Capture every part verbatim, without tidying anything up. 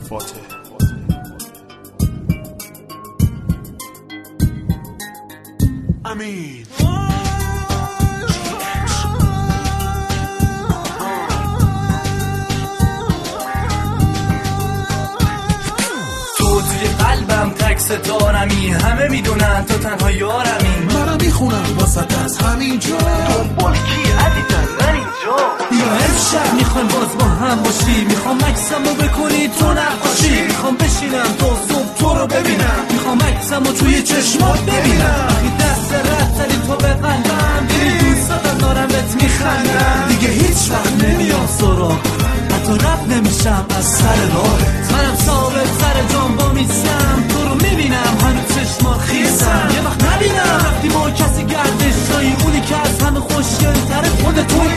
فاتح. امین تو توی قلبم تک ستارمی، همه میدونن تو تنها یارمی. منم میخونم واسه از همین جا دنبال کی عزیزم من اینجا. یا امشب میخوام باز با هم باشی، میخوام عکسمو بکنی تو نقاشی، میخوام بشینم تا صبح تو رو ببینم، میخوام عکسمو توی چشمات ببینم. وقتی دست رد زدی تو به قلبم، دیگه دوستاتم دارم بهت میخندم، دیگه هیچ وقت نمیام سراغ، حتی رد نمیشم از سر راهت. منم ثابت سر جام با میستم، تو رو میبینم هنوز چشمات خیسم. یه وقت نبینم وقتی با کسی گردش دایی، اونی که از همه خوشگل تره خود توی.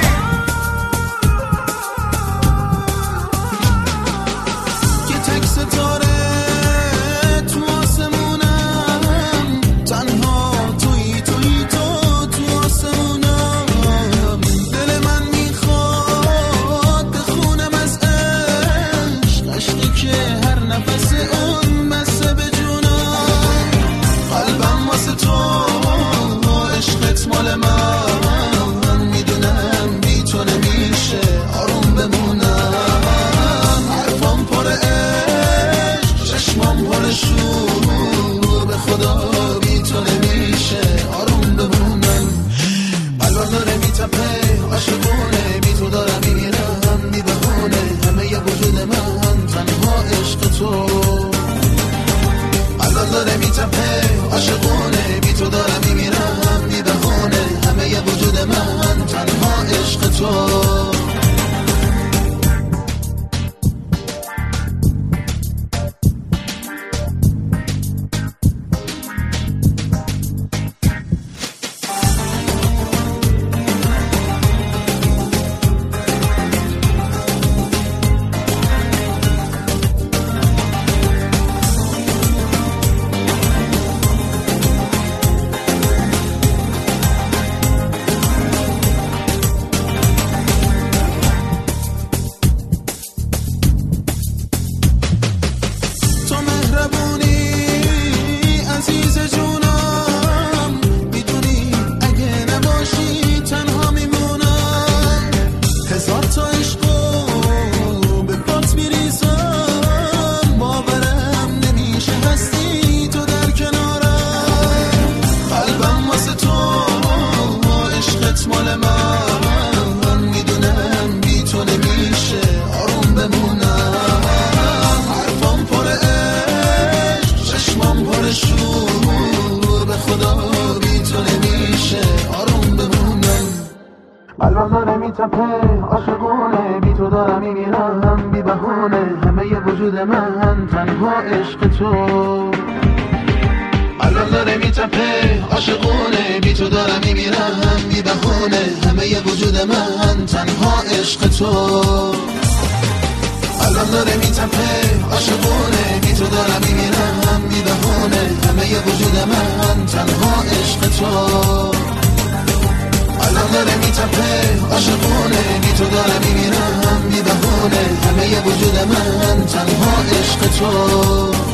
یه تک ستاره تو آسمونم، تنها توی توی تو تو آسمونم. دل من میخواد بخونم از عشق، عشقی که هر نفس اون بسه به جونم. قلبم واسه تو عشقت مال من، میدونم بی تو نمیشه آروم بمونم. حرفم پر عشق، چشمام پر شور، به خدا بی تو نمیشه آروم بمونم. الان داره میتپه عاشقونه، بی تو دارم میمیرم بی بهونه، همه ی وجود من تنها عشق تو. الان داره میتپه عاشقونه، بی تو دارم میمیرم بی بهونه، همه ی وجود من تنها عشق تو. الان داره میتپه عاشقونه، بی تو دارم میمیرم بی بهونه، همه ی وجود من تنها عشق تو. الان داره میتپه عاشقونه، بی تو دارم میمیرم بی بهونه، همه ی وجود من تنها عشق تو. الان داره میتپه عاشقونه، بی تو دارم میمیرم بی بهونه، همه ی وجود من تنها عشق تو. الان داره میتپه عاشقونه، بی تو دارم میمیرم بی بهونه، همه ی وجود من تنها عشق تو.